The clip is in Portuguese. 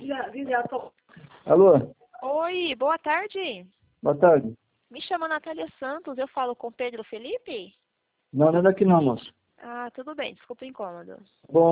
Alô? Oi, boa tarde. Boa tarde. Me chamo Natália Santos, eu falo com Pedro Felipe? Não, não é daqui não, moço. Ah, tudo bem, desculpa o incômodo. Bom,